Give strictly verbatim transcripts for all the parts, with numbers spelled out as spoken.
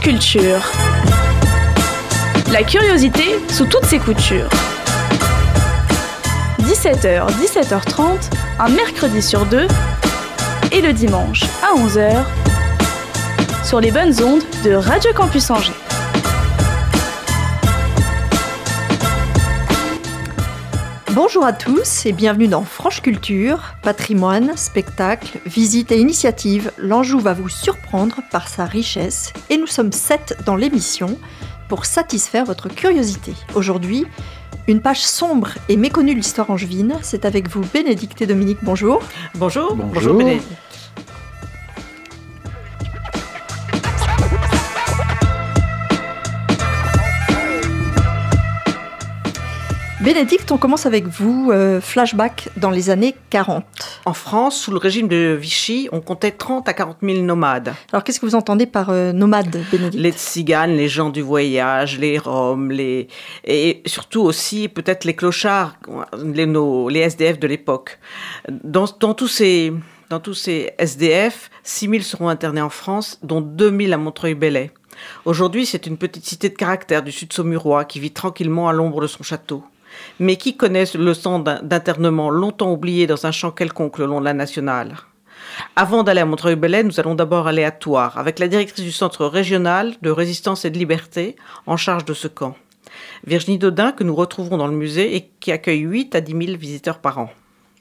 Culture. La curiosité sous toutes ses coutures. dix-sept heures, dix-sept heures trente, un mercredi sur deux, et le dimanche à onze heures, sur les bonnes ondes de Radio Campus Angers. Bonjour à tous et bienvenue dans Franche Culture, patrimoine, spectacle, visite et initiative. L'Anjou va vous surprendre par sa richesse et nous sommes sept dans l'émission pour satisfaire votre curiosité. Aujourd'hui, une page sombre et méconnue de l'histoire angevine. C'est avec vous Bénédicte et Dominique, bonjour. Bonjour. Bonjour, bonjour Bénédicte. Bénédicte, on commence avec vous, euh, flashback dans les années quarante. En France, sous le régime de Vichy, on comptait trente à quarante mille nomades. Alors qu'est-ce que vous entendez par euh, nomades, Bénédicte ? Les tziganes, les gens du voyage, les Roms, les... et surtout aussi peut-être les clochards, les, nos, les S D F de l'époque. Dans, dans, tous ces, dans tous ces S D F, six mille seront internés en France, dont deux mille à Montreuil-Bellay. Aujourd'hui, c'est une petite cité de caractère du sud saumurois qui vit tranquillement à l'ombre de son château. Mais qui connaît le centre d'internement longtemps oublié dans un champ quelconque le long de la nationale ? Avant d'aller à Montreuil-Bellay, nous allons d'abord aller à Thouars, avec la directrice du Centre régional de résistance et de liberté en charge de ce camp, Virginie Dodin, que nous retrouvons dans le musée et qui accueille huit à dix mille visiteurs par an.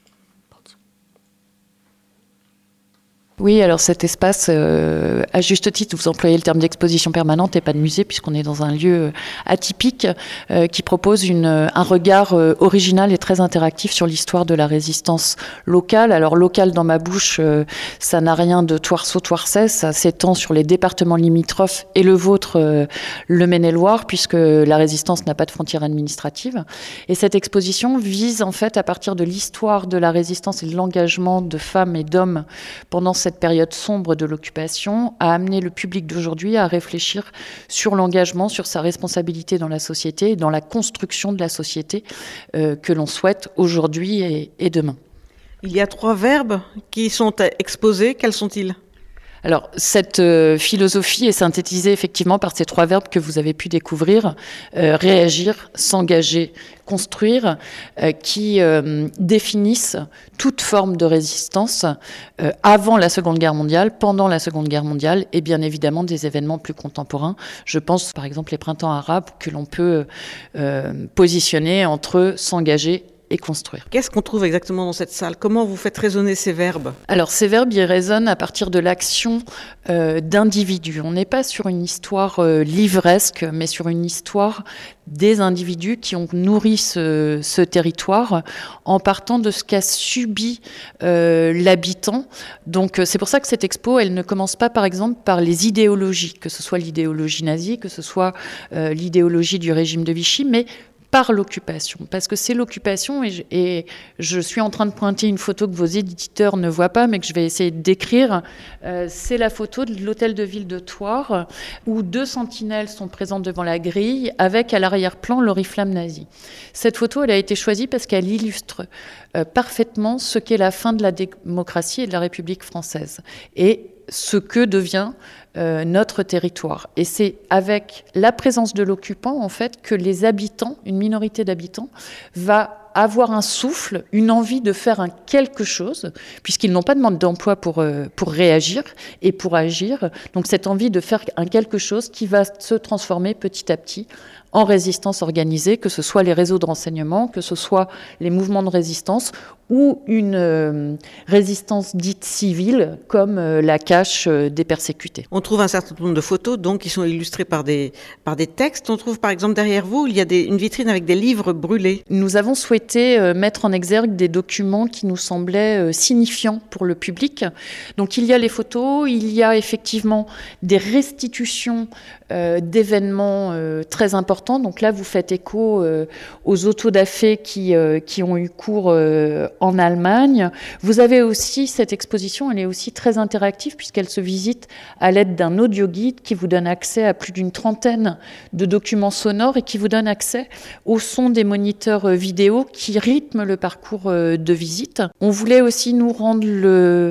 Oui, alors cet espace, euh, à juste titre, vous employez le terme d'exposition permanente et pas de musée, puisqu'on est dans un lieu atypique euh, qui propose une, un regard euh, original et très interactif sur l'histoire de la résistance locale. Alors locale dans ma bouche, euh, ça n'a rien de Thouarceau-Thouarçais, ça s'étend sur les départements limitrophes et le vôtre, euh, le Maine-et-Loire, puisque la résistance n'a pas de frontières administratives. Et cette exposition vise en fait, à partir de l'histoire de la résistance et de l'engagement de femmes et d'hommes pendant cette période sombre de l'occupation, à amener le public d'aujourd'hui à réfléchir sur l'engagement, sur sa responsabilité dans la société et dans la construction de la société euh, que l'on souhaite aujourd'hui et, et demain. Il y a trois verbes qui sont exposés. Quels sont-ils ? Alors, cette euh, philosophie est synthétisée effectivement par ces trois verbes que vous avez pu découvrir, euh, réagir, s'engager, construire, euh, qui euh, définissent toute forme de résistance euh, avant la Seconde Guerre mondiale, pendant la Seconde Guerre mondiale et bien évidemment des événements plus contemporains. Je pense par exemple les printemps arabes que l'on peut euh, positionner entre s'engager et construire. Qu'est-ce qu'on trouve exactement dans cette salle ? Comment vous faites résonner ces verbes ? Alors ces verbes, ils résonnent à partir de l'action euh, d'individus. On n'est pas sur une histoire euh, livresque, mais sur une histoire des individus qui ont nourri ce, ce territoire en partant de ce qu'a subi euh, l'habitant. Donc c'est pour ça que cette expo, elle ne commence pas par exemple par les idéologies, que ce soit l'idéologie nazie, que ce soit euh, l'idéologie du régime de Vichy, mais par l'occupation, parce que c'est l'occupation et je, et je suis en train de pointer une photo que vos éditeurs ne voient pas, mais que je vais essayer de décrire. Euh, c'est la photo de l'hôtel de ville de Thouars, où deux sentinelles sont présentes devant la grille, avec à l'arrière-plan l'oriflamme nazi. Cette photo, elle a été choisie parce qu'elle illustre euh, parfaitement ce qu'est la fin de la démocratie et de la République française, et ce que devient euh, notre territoire. Et c'est avec la présence de l'occupant, en fait, que les habitants, une minorité d'habitants, va avoir un souffle, une envie de faire un quelque chose, puisqu'ils n'ont pas de demande d'emploi pour, euh, pour réagir et pour agir. Donc cette envie de faire un quelque chose qui va se transformer petit à petit en résistance organisée, que ce soit les réseaux de renseignement, que ce soit les mouvements de résistance ou une euh, résistance dite civile, comme euh, la cache euh, des persécutés. On trouve un certain nombre de photos donc, qui sont illustrées par des, par des textes. On trouve par exemple derrière vous, il y a des, une vitrine avec des livres brûlés. Nous avons souhaité euh, mettre en exergue des documents qui nous semblaient euh, signifiants pour le public. Donc il y a les photos, il y a effectivement des restitutions euh, d'événements euh, très importants. Donc là, vous faites écho euh, aux autodafés qui, euh, qui ont eu cours euh, en Allemagne. Vous avez aussi cette exposition, elle est aussi très interactive puisqu'elle se visite à l'aide d'un audio-guide qui vous donne accès à plus d'une trentaine de documents sonores et qui vous donne accès au son des moniteurs vidéo qui rythment le parcours de visite. On voulait aussi nous rendre le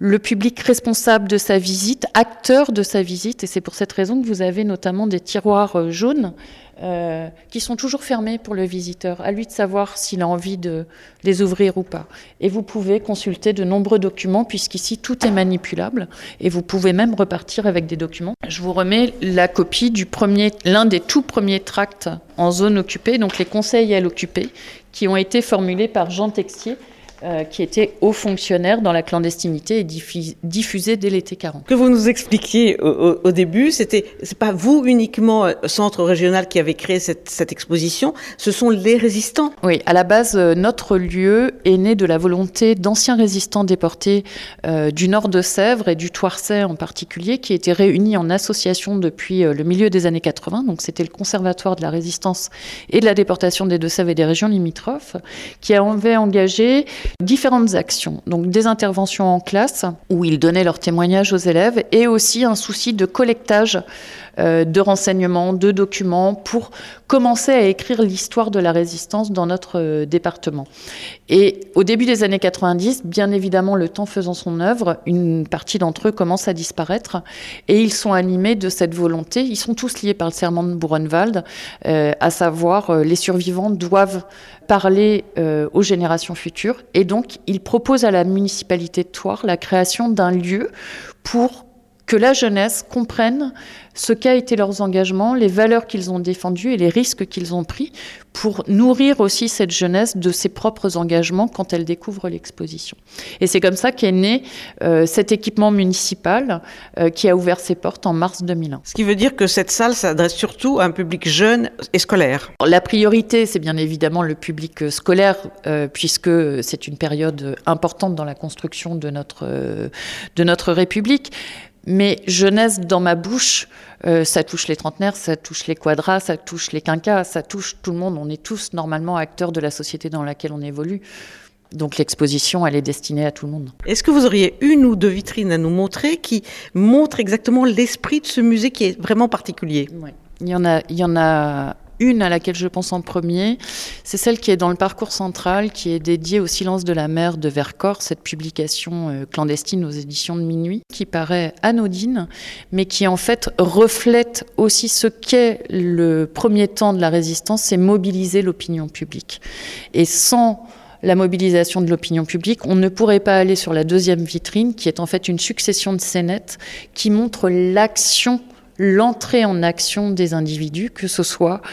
le public responsable de sa visite, acteur de sa visite, et c'est pour cette raison que vous avez notamment des tiroirs jaunes euh, qui sont toujours fermés pour le visiteur. À lui de savoir s'il a envie de les ouvrir ou pas. Et vous pouvez consulter de nombreux documents, puisqu'ici tout est manipulable, et vous pouvez même repartir avec des documents. Je vous remets la copie du premier, l'un des tout premiers tracts en zone occupée, donc les conseils à l'occupée, qui ont été formulés par Jean Textier, Euh, qui était haut fonctionnaire dans la clandestinité et diffus- diffusé dès l'été quarante. Que vous nous expliquiez au, au, au début, c'était, c'est pas vous uniquement, euh, Centre régional, qui avez créé cette, cette exposition, ce sont les résistants. Oui, à la base, euh, notre lieu est né de la volonté d'anciens résistants déportés euh, du nord de Sèvres et du Touarçais en particulier, qui étaient réunis en association depuis euh, le milieu des années quatre-vingts. Donc c'était le Conservatoire de la résistance et de la déportation des Deux-Sèvres et des régions limitrophes, qui avait engagé différentes actions, donc des interventions en classe où ils donnaient leurs témoignages aux élèves et aussi un souci de collectage euh, de renseignements, de documents pour commencer à écrire l'histoire de la résistance dans notre euh, département. Et au début des années quatre-vingt-dix, bien évidemment, le temps faisant son œuvre, une partie d'entre eux commence à disparaître et ils sont animés de cette volonté. Ils sont tous liés par le serment de Buchenwald, euh, à savoir euh, les survivants doivent parler euh, aux générations futures. Et donc, ils proposent à la municipalité de Thouars la création d'un lieu pour que la jeunesse comprenne ce qu'a été leurs engagements, les valeurs qu'ils ont défendues et les risques qu'ils ont pris pour nourrir aussi cette jeunesse de ses propres engagements quand elle découvre l'exposition. Et c'est comme ça qu'est né euh, cet équipement municipal euh, qui a ouvert ses portes en mars deux mille un. Ce qui veut dire que cette salle s'adresse surtout à un public jeune et scolaire. La priorité, c'est bien évidemment le public scolaire, euh, puisque c'est une période importante dans la construction de notre, euh, de notre République. Mais jeunesse dans ma bouche, euh, ça touche les trentenaires, ça touche les quadras, ça touche les quinquas, ça touche tout le monde. On est tous normalement acteurs de la société dans laquelle on évolue. Donc l'exposition, elle est destinée à tout le monde. Est-ce que vous auriez une ou deux vitrines à nous montrer qui montrent exactement l'esprit de ce musée qui est vraiment particulier ? Ouais. Il y en a, il y en a une à laquelle je pense en premier, c'est celle qui est dans le parcours central, qui est dédiée au silence de la mer de Vercors, cette publication euh, clandestine aux éditions de Minuit, qui paraît anodine, mais qui en fait reflète aussi ce qu'est le premier temps de la résistance, c'est mobiliser l'opinion publique. Et sans la mobilisation de l'opinion publique, on ne pourrait pas aller sur la deuxième vitrine, qui est en fait une succession de scénettes qui montre l'action, l'entrée en action des individus, que ce soit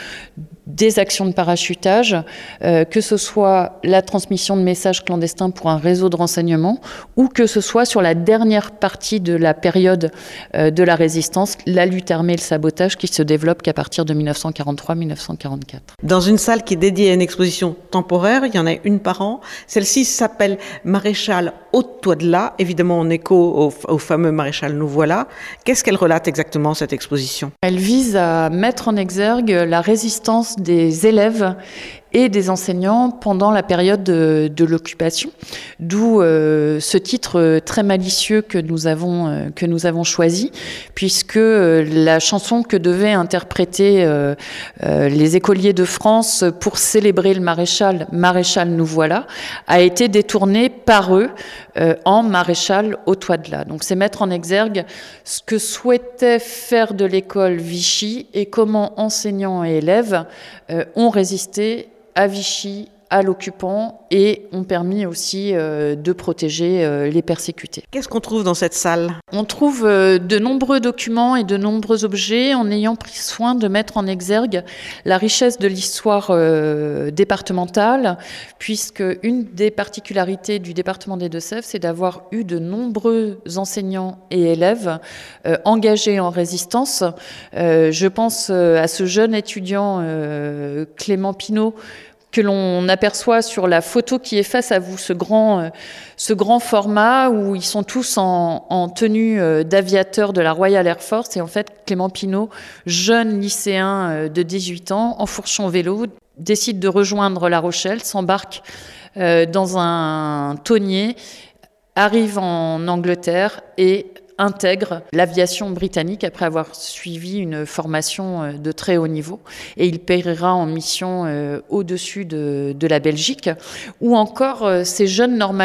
des actions de parachutage, euh, que ce soit la transmission de messages clandestins pour un réseau de renseignement, ou que ce soit sur la dernière partie de la période euh, de la résistance, la lutte armée et le sabotage qui se développe qu'à partir de dix-neuf cent quarante-trois dix-neuf cent quarante-quatre. Dans une salle qui est dédiée à une exposition temporaire, il y en a une par an. Celle-ci s'appelle Maréchal Haute-Toidelas, évidemment en écho au, au fameux Maréchal Nous voilà. Qu'est-ce qu'elle relate exactement, cette exposition ? Elle vise à mettre en exergue la résistance des élèves et des enseignants pendant la période de, de l'occupation, d'où euh, ce titre très malicieux que nous avons euh, que nous avons choisi, puisque euh, la chanson que devaient interpréter euh, euh, les écoliers de France pour célébrer le maréchal, Maréchal Nous voilà, a été détournée par eux euh, en Maréchal Haute-Toidelas. Donc c'est mettre en exergue ce que souhaitait faire de l'école Vichy et comment enseignants et élèves euh, ont résisté à Vichy, à l'occupant, et ont permis aussi euh, de protéger euh, les persécutés. Qu'est-ce qu'on trouve dans cette salle ? On trouve euh, de nombreux documents et de nombreux objets en ayant pris soin de mettre en exergue la richesse de l'histoire euh, départementale, puisque une des particularités du département des Deux-Sèvres, c'est d'avoir eu de nombreux enseignants et élèves euh, engagés en résistance. Euh, je pense euh, à ce jeune étudiant euh, Clément Pinault, que l'on aperçoit sur la photo qui est face à vous, ce grand, euh, ce grand format où ils sont tous en, en tenue euh, d'aviateur de la Royal Air Force. Et en fait, Clément Pinault, jeune lycéen euh, de dix-huit ans, en fourchon vélo, décide de rejoindre La Rochelle, s'embarque euh, dans un tonnier, arrive en Angleterre et intègre l'aviation britannique après avoir suivi une formation de très haut niveau, et il périra en mission euh, au-dessus de, de la Belgique, ou encore euh, ces jeunes normaliens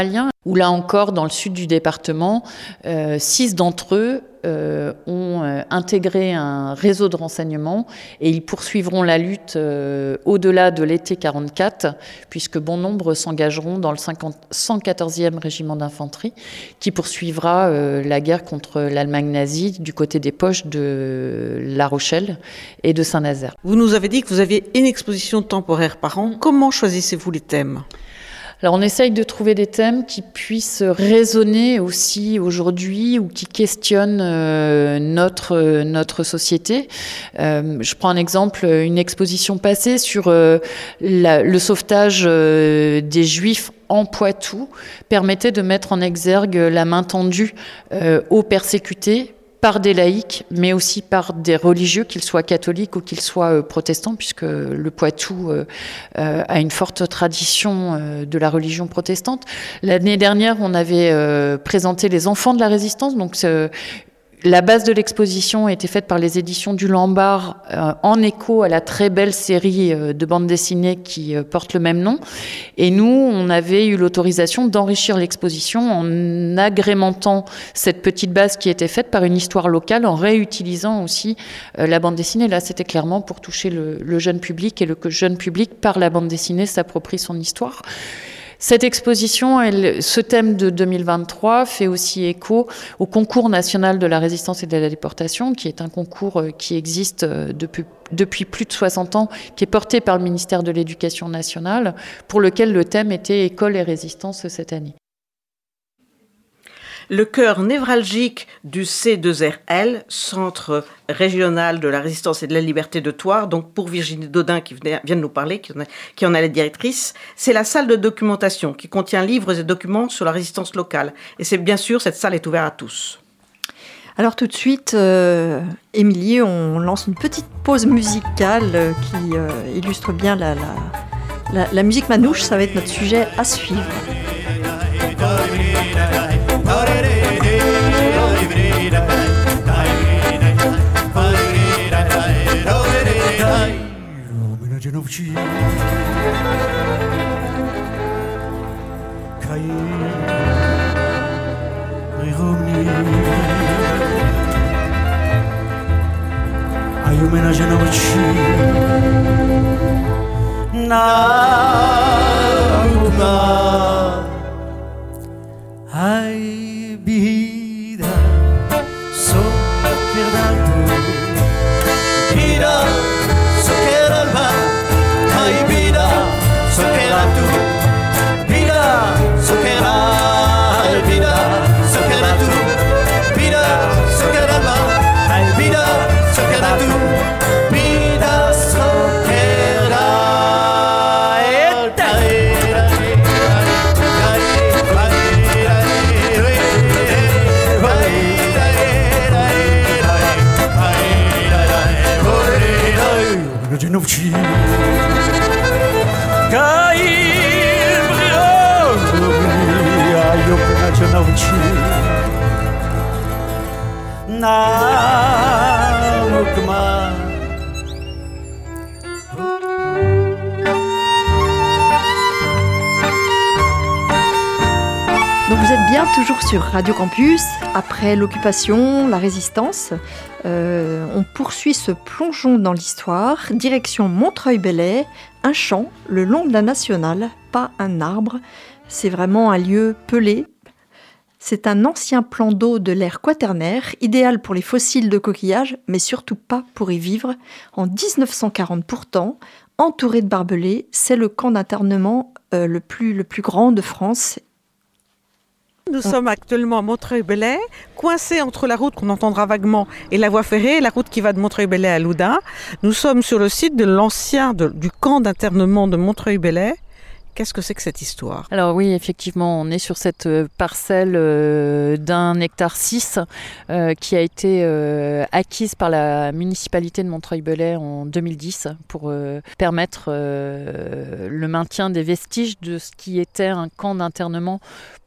Où là encore, dans le sud du département, euh, six d'entre eux euh, ont euh, intégré un réseau de renseignement et ils poursuivront la lutte euh, au-delà de l'été quarante-quatre, puisque bon nombre s'engageront dans le cent quatorzième régiment d'infanterie, qui poursuivra euh, la guerre contre l'Allemagne nazie du côté des poches de La Rochelle et de Saint-Nazaire. Vous nous avez dit que vous aviez une exposition temporaire par an. Comment choisissez-vous les thèmes ? Alors on essaye de trouver des thèmes qui puissent résonner aussi aujourd'hui ou qui questionnent euh, notre, euh, notre société. Euh, je prends un exemple, une exposition passée sur euh, la, le sauvetage euh, des Juifs en Poitou permettait de mettre en exergue la main tendue euh, aux persécutés par des laïcs, mais aussi par des religieux, qu'ils soient catholiques ou qu'ils soient euh, protestants, puisque le Poitou euh, euh, a une forte tradition euh, de la religion protestante. L'année dernière, on avait euh, présenté les enfants de la résistance, donc euh, la base de l'exposition a été faite par les éditions du Lombard euh, en écho à la très belle série euh, de bandes dessinées qui euh, porte le même nom. Et nous, on avait eu l'autorisation d'enrichir l'exposition en agrémentant cette petite base qui était faite par une histoire locale, en réutilisant aussi euh, la bande dessinée. Là, c'était clairement pour toucher le, le jeune public, et le jeune public, par la bande dessinée, s'approprie son histoire. Cette exposition, elle, ce thème de deux mille vingt-trois fait aussi écho au concours national de la résistance et de la déportation, qui est un concours qui existe depuis, depuis plus de soixante ans, qui est porté par le ministère de l'Éducation nationale, pour lequel le thème était École et résistance cette année. Le cœur névralgique du C deux R L, Centre régional de la résistance et de la liberté de Thouars, donc pour Virginie Dodin qui vient de nous parler, qui en, a, qui en est la directrice, c'est la salle de documentation qui contient livres et documents sur la résistance locale. Et c'est bien sûr, cette salle est ouverte à tous. Alors tout de suite, euh, Émilie, on lance une petite pause musicale euh, qui euh, illustre bien la, la, la, la musique manouche. Ça va être notre sujet à suivre. Ai vida, so quedado, vida, so quedalba, ai vida, so quedado, vida, so quedal, vida, so quedado, vida, so quedalba, ai vida, so quedado, vida, so quedal. Noci cair brilha io penso noci na mukma. Donc vous êtes bien toujours sur Radio Campus. Après l'occupation, la résistance, euh, on poursuit ce plongeon dans l'histoire. Direction Montreuil-Bellay, un champ le long de la nationale, pas un arbre. C'est vraiment un lieu pelé. C'est un ancien plan d'eau de l'ère quaternaire, idéal pour les fossiles de coquillages, mais surtout pas pour y vivre. En dix-neuf cent quarante pourtant, entouré de barbelés, c'est le camp d'internement euh, le plus, le plus grand de France. Nous sommes actuellement à Montreuil-Bellay, coincés entre la route qu'on entendra vaguement et la voie ferrée, la route qui va de Montreuil-Bellay à Loudun. Nous sommes sur le site de l'ancien, de, du camp d'internement de Montreuil-Bellay. Qu'est-ce que c'est que cette histoire ? Alors oui, effectivement, on est sur cette parcelle euh, d'un hectare six euh, qui a été euh, acquise par la municipalité de Montreuil-Bellay en deux mille dix pour euh, permettre euh, le maintien des vestiges de ce qui était un camp d'internement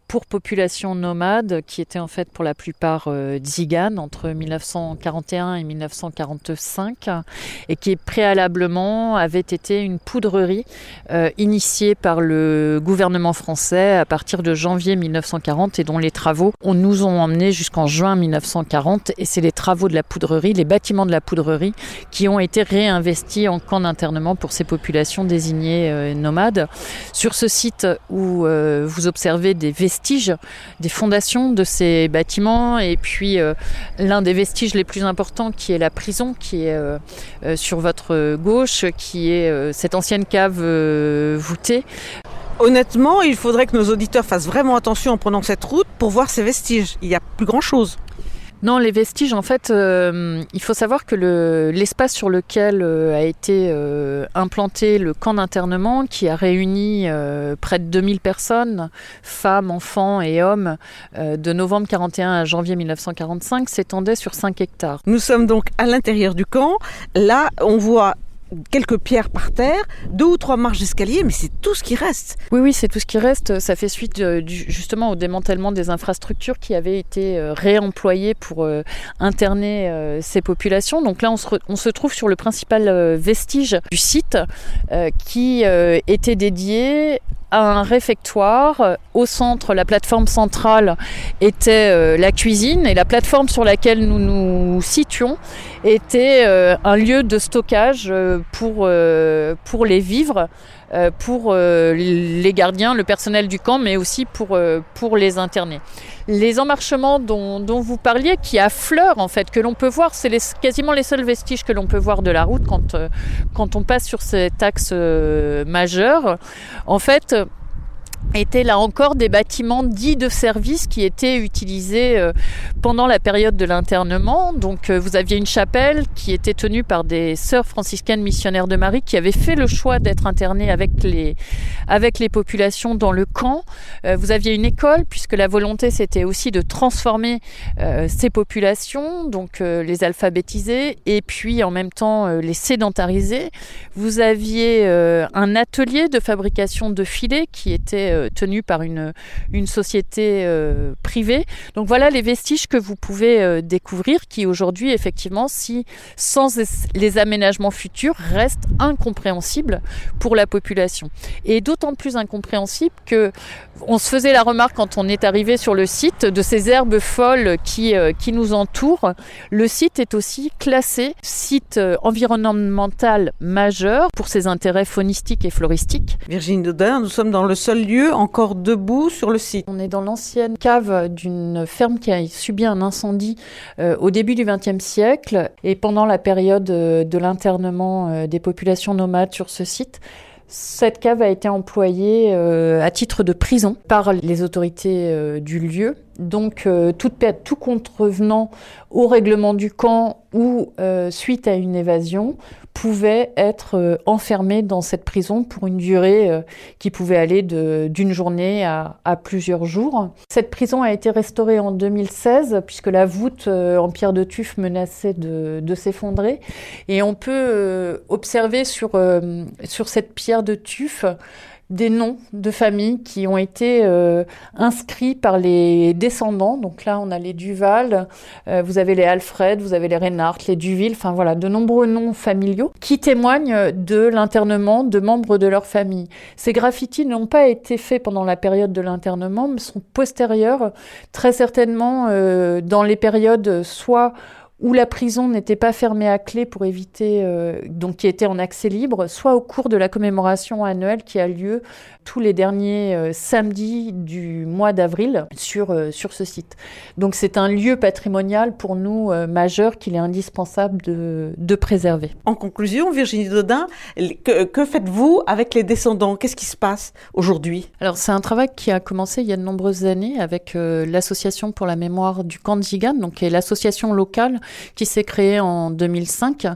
pour population nomade, qui était en fait pour la plupart euh, tziganes entre dix-neuf cent quarante et un et dix-neuf cent quarante-cinq, et qui préalablement avait été une poudrerie euh, initiée par le gouvernement français à partir de janvier dix-neuf cent quarante et dont les travaux on, nous ont emmenés jusqu'en juin dix-neuf cent quarante. Et c'est les travaux de la poudrerie, les bâtiments de la poudrerie qui ont été réinvestis en camps d'internement pour ces populations désignées euh, nomades. Sur ce site où euh, vous observez des vestiges, des fondations de ces bâtiments, et puis euh, l'un des vestiges les plus importants qui est la prison, qui est euh, euh, sur votre gauche, qui est euh, cette ancienne cave euh, voûtée. Honnêtement, il faudrait que nos auditeurs fassent vraiment attention en prenant cette route pour voir ces vestiges. Il n'y a plus grand-chose. Non, les vestiges, en fait, euh, il faut savoir que le, l'espace sur lequel euh, a été euh, implanté le camp d'internement, qui a réuni euh, près de deux mille personnes, femmes, enfants et hommes, euh, de novembre quarante et un à janvier dix-neuf cent quarante-cinq, s'étendait sur cinq hectares. Nous sommes donc à l'intérieur du camp. Là, on voit quelques pierres par terre, deux ou trois marches d'escalier, mais c'est tout ce qui reste. Oui, oui, c'est tout ce qui reste. Ça fait suite euh, du, justement au démantèlement des infrastructures qui avaient été euh, réemployées pour euh, interner euh, ces populations. Donc là, on se, re, on se trouve sur le principal euh, vestige du site euh, qui euh, était dédié à un réfectoire. Au centre, la plateforme centrale était euh, la cuisine, et la plateforme sur laquelle nous nous situons était euh, un lieu de stockage euh, pour, euh, pour les vivres, euh, pour euh, les gardiens, le personnel du camp, mais aussi pour, euh, pour les internés. Les emmarchements dont, dont vous parliez, qui affleurent en fait, que l'on peut voir, c'est les, quasiment les seuls vestiges que l'on peut voir de la route quand, euh, quand on passe sur cet axe euh, majeur. En fait, étaient là encore des bâtiments dits de service qui étaient utilisés euh, pendant la période de l'internement. Donc euh, vous aviez une chapelle qui était tenue par des sœurs franciscaines missionnaires de Marie qui avaient fait le choix d'être internées avec les, avec les populations dans le camp. Euh, vous aviez une école, puisque la volonté c'était aussi de transformer euh, ces populations, donc euh, les alphabétiser et puis en même temps euh, les sédentariser. Vous aviez euh, un atelier de fabrication de filets qui était euh, tenu par une, une société euh, privée. Donc voilà les vestiges que vous pouvez euh, découvrir qui aujourd'hui, effectivement, si sans les aménagements futurs, restent incompréhensibles pour la population. Et d'autant plus incompréhensibles que on se faisait la remarque quand on est arrivé sur le site de ces herbes folles qui, euh, qui nous entourent. Le site est aussi classé site euh, environnemental majeur pour ses intérêts faunistiques et floristiques. Virginie Dodin, nous sommes dans le seul lieu encore debout sur le site. On est dans l'ancienne cave d'une ferme qui a subi un incendie euh, au début du vingtième siècle, et pendant la période euh, de l'internement euh, des populations nomades sur ce site. Cette cave a été employée euh, à titre de prison par les autorités euh, du lieu. Donc euh, tout, tout contrevenant au règlement du camp ou euh, suite à une évasion pouvait être euh, enfermé dans cette prison pour une durée euh, qui pouvait aller de, d'une journée à, à plusieurs jours. Cette prison a été restaurée en deux mille seize puisque la voûte euh, en pierre de tuf menaçait de, de s'effondrer. Et on peut euh, observer sur, euh, sur cette pierre de tuf des noms de familles qui ont été euh, inscrits par les descendants. Donc là, on a les Duval, euh, vous avez les Alfred, vous avez les Reinhardt, les Duville, enfin voilà, de nombreux noms familiaux qui témoignent de l'internement de membres de leur famille. Ces graffitis n'ont pas été faits pendant la période de l'internement, mais sont postérieurs, très certainement euh, dans les périodes soit où la prison n'était pas fermée à clé pour éviter, euh, donc qui était en accès libre, soit au cours de la commémoration annuelle qui a lieu tous les derniers euh, samedis du mois d'avril sur, euh, sur ce site. Donc c'est un lieu patrimonial pour nous euh, majeur qu'il est indispensable de, de préserver. En conclusion, Virginie Dodin, que, que faites-vous avec les descendants ? Qu'est-ce qui se passe aujourd'hui ? Alors c'est un travail qui a commencé il y a de nombreuses années avec euh, l'Association pour la mémoire du camp de Tziganes, donc qui est l'association locale qui s'est créée en deux mille cinq,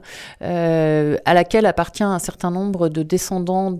euh, à laquelle appartient un certain nombre de descendants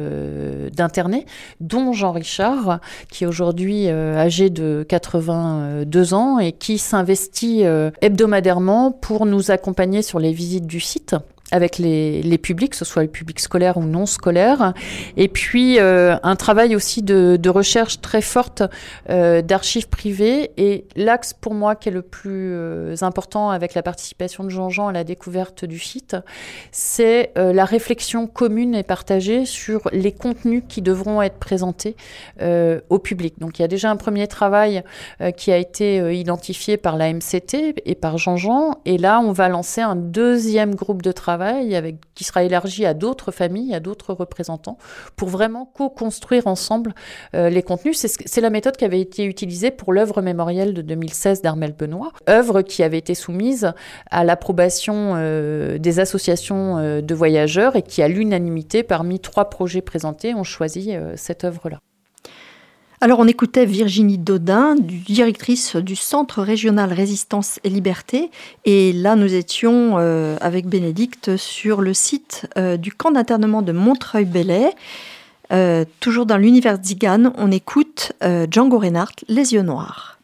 de, d'internés, dont Jean Richard, qui est aujourd'hui euh, âgé de quatre-vingt-deux ans et qui s'investit euh, hebdomadairement pour nous accompagner sur les visites du site. avec les, les publics, que ce soit les publics scolaires ou non scolaires. Et puis, euh, un travail aussi de, de recherche très forte euh, d'archives privées. Et l'axe, pour moi, qui est le plus euh, important avec la participation de Jean-Jean à la découverte du site, c'est euh, la réflexion commune et partagée sur les contenus qui devront être présentés euh, au public. Donc, il y a déjà un premier travail euh, qui a été euh, identifié par la M C T et par Jean-Jean. Et là, on va lancer un deuxième groupe de travail avec, qui sera élargi à d'autres familles, à d'autres représentants, pour vraiment co-construire ensemble euh, les contenus. C'est, c'est la méthode qui avait été utilisée pour l'œuvre mémorielle de deux mille seize d'Armelle Benoît, œuvre qui avait été soumise à l'approbation euh, des associations euh, de voyageurs et qui, à l'unanimité, parmi trois projets présentés, ont choisi euh, cette œuvre-là. Alors on écoutait Virginie Dodin, directrice du Centre régional Résistance et Liberté. Et là, nous étions euh, avec Bénédicte sur le site euh, du camp d'internement de Montreuil-Bellay. Euh, toujours dans l'univers Tziganes, on écoute euh, Django Reinhardt, Les yeux noirs.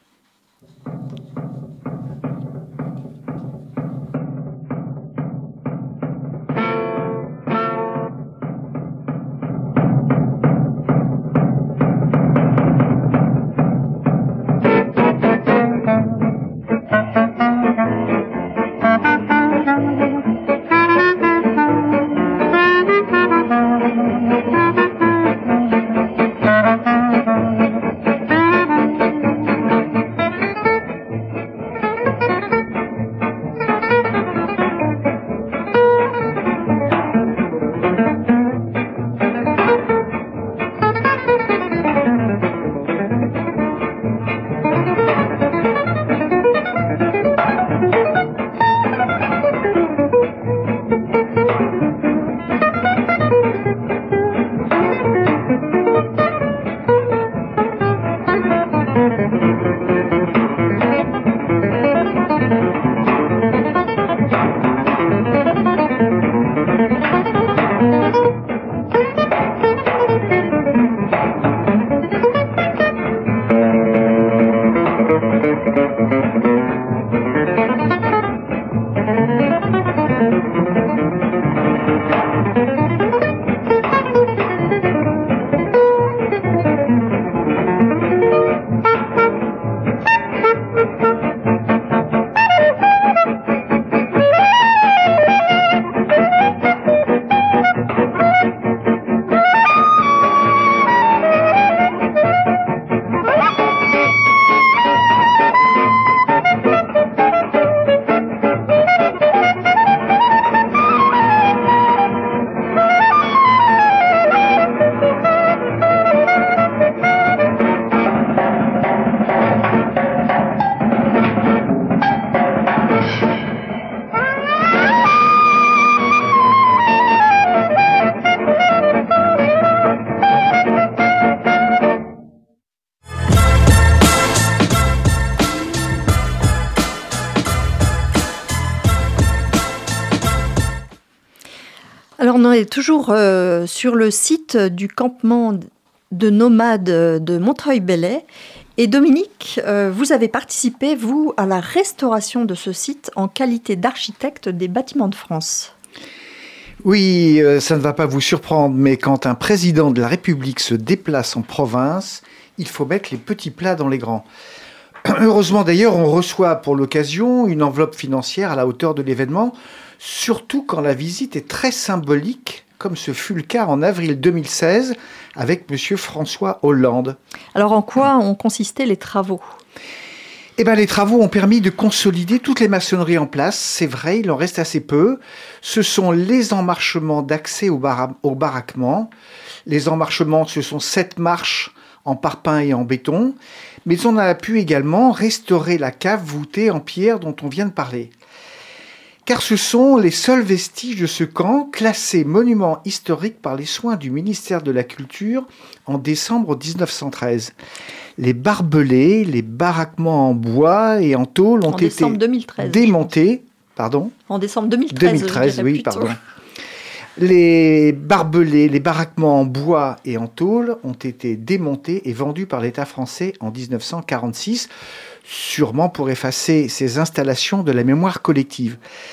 Alors on est toujours euh, sur le site du campement de nomades de Montreuil-Bellay. Et Dominique, euh, vous avez participé, vous, à la restauration de ce site en qualité d'architecte des Bâtiments de France. Oui, euh, ça ne va pas vous surprendre, mais quand un président de la République se déplace en province, il faut mettre les petits plats dans les grands. Heureusement d'ailleurs, on reçoit pour l'occasion une enveloppe financière à la hauteur de l'événement, surtout quand la visite est très symbolique, comme ce fut le cas en avril deux mille seize avec M. François Hollande. Alors en quoi ont consisté les travaux ? Eh ben, les travaux ont permis de consolider toutes les maçonneries en place. C'est vrai, il en reste assez peu. Ce sont les emmarchements d'accès au, bar- au baraquement. Les emmarchements, ce sont sept marches en parpaing et en béton. Mais on a pu également restaurer la cave voûtée en pierre dont on vient de parler. Car ce sont les seuls vestiges de ce camp classés monument historique par les soins du ministère de la Culture en décembre dix-neuf cent treize. Les barbelés, les baraquements en bois et en tôle ont en été deux mille treize, démontés. Pardon ? En décembre deux mille treize. deux mille treize, oui, plutôt. pardon. Les barbelés, les baraquements en bois et en tôle ont été démontés et vendus par l'État français en dix-neuf cent quarante-six, sûrement pour effacer ces installations de la mémoire collective.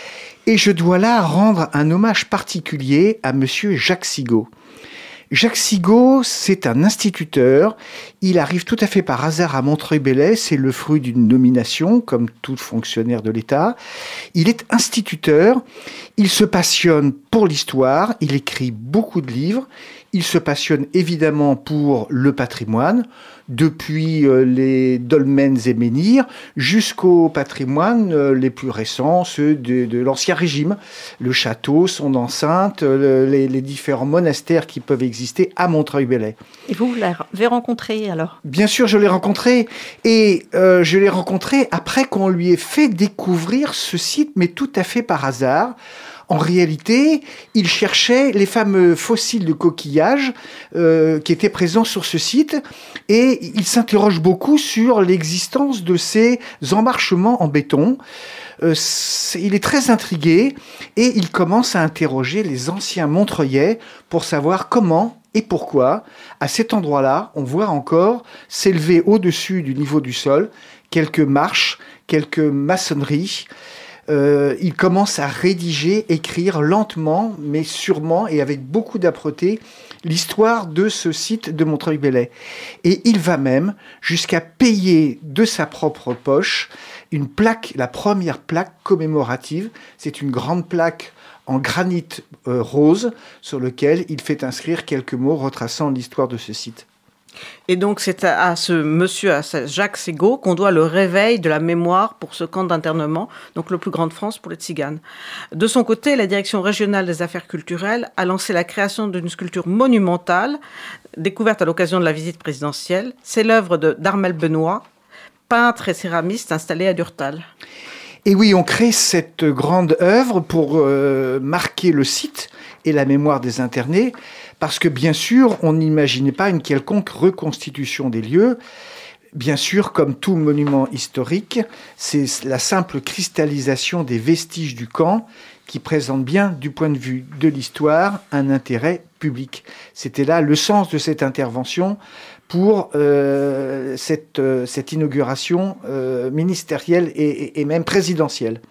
Et je dois là rendre un hommage particulier à monsieur Jacques Sigaud. Jacques Sigaud, c'est un instituteur. Il arrive tout à fait par hasard à Montreuil-Bellay. C'est le fruit d'une nomination, comme tout fonctionnaire de l'État. Il est instituteur. Il se passionne pour l'histoire. Il écrit beaucoup de livres. Il se passionne évidemment pour le patrimoine, depuis euh, les dolmens et menhirs jusqu'au patrimoine euh, les plus récents, ceux de, de l'Ancien Régime, le château, son enceinte, euh, les, les différents monastères qui peuvent exister à Montreuil-Bellay. Et vous, vous l'avez rencontré alors ? Bien sûr, je l'ai rencontré, et euh, je l'ai rencontré après qu'on lui ait fait découvrir ce site, mais tout à fait par hasard. En réalité, il cherchait les fameux fossiles de coquillages euh, qui étaient présents sur ce site, et il s'interroge beaucoup sur l'existence de ces emmarchements en béton. Euh, c'est, il est très intrigué, et il commence à interroger les anciens Montreuillais pour savoir comment et pourquoi, à cet endroit-là, on voit encore s'élever au-dessus du niveau du sol quelques marches, quelques maçonneries. Euh, il commence à rédiger, écrire lentement, mais sûrement et avec beaucoup d'âpreté, l'histoire de ce site de Montreuil-Bellay. Et il va même jusqu'à payer de sa propre poche une plaque, la première plaque commémorative. C'est une grande plaque en granit euh, rose sur lequel il fait inscrire quelques mots retraçant l'histoire de ce site. Et donc c'est à, à ce monsieur, à ce Jacques Sigaud, qu'on doit le réveil de la mémoire pour ce camp d'internement, donc le plus grand de France pour les tziganes. De son côté, la direction régionale des affaires culturelles a lancé la création d'une sculpture monumentale, découverte à l'occasion de la visite présidentielle. C'est l'œuvre de d'Armel Benoît, peintre et céramiste installé à Durtal. Et oui, on crée cette grande œuvre pour euh, marquer le site et la mémoire des internés, parce que bien sûr, on n'imaginait pas une quelconque reconstitution des lieux. Bien sûr, comme tout monument historique, c'est la simple cristallisation des vestiges du camp qui présente bien, du point de vue de l'histoire, un intérêt public. C'était là le sens de cette intervention pour euh, cette, euh, cette inauguration euh, ministérielle et, et, et même présidentielle.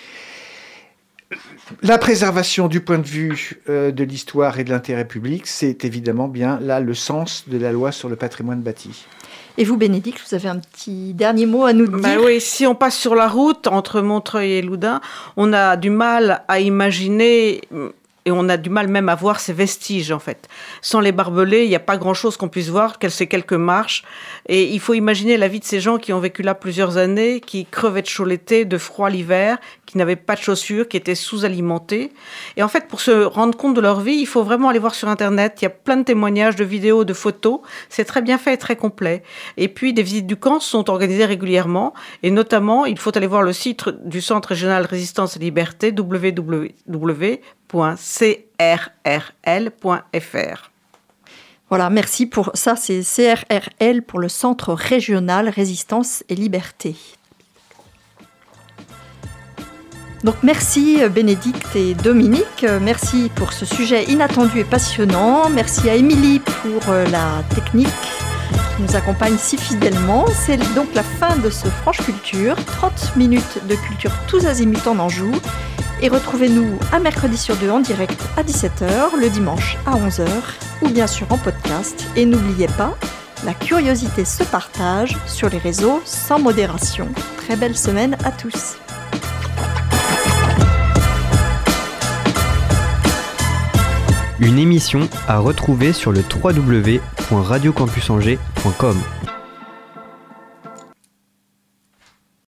La préservation du point de vue euh, de l'histoire et de l'intérêt public, c'est évidemment bien là le sens de la loi sur le patrimoine bâti. Et vous, Bénédicte, vous avez un petit dernier mot à nous dire ? Ben oui, si on passe sur la route entre Montreuil et Loudun, on a du mal à imaginer... Et on a du mal même à voir ces vestiges, en fait. Sans les barbelés, il n'y a pas grand-chose qu'on puisse voir, c'est quelques marches. Et il faut imaginer la vie de ces gens qui ont vécu là plusieurs années, qui crevaient de chaud l'été, de froid l'hiver, qui n'avaient pas de chaussures, qui étaient sous-alimentés. Et en fait, pour se rendre compte de leur vie, il faut vraiment aller voir sur Internet. Il y a plein de témoignages, de vidéos, de photos. C'est très bien fait et très complet. Et puis, des visites du camp sont organisées régulièrement. Et notamment, il faut aller voir le site du Centre régional Résistance et Liberté, w w w point c r r l point f r. Voilà, merci pour ça, c'est C R R L pour le Centre régional Résistance et Liberté. Donc merci Bénédicte et Dominique, merci pour ce sujet inattendu et passionnant, merci à Émilie pour la technique qui nous accompagne si fidèlement. C'est donc la fin de ce Franche Culture, trente minutes de culture tous azimuts en Anjou. Et retrouvez-nous un mercredi sur deux en direct à dix-sept heures, le dimanche à onze heures, ou bien sûr en podcast. Et n'oubliez pas, la curiosité se partage sur les réseaux sans modération. Très belle semaine à tous. Une émission à retrouver sur le w w w point radio campus angers point com.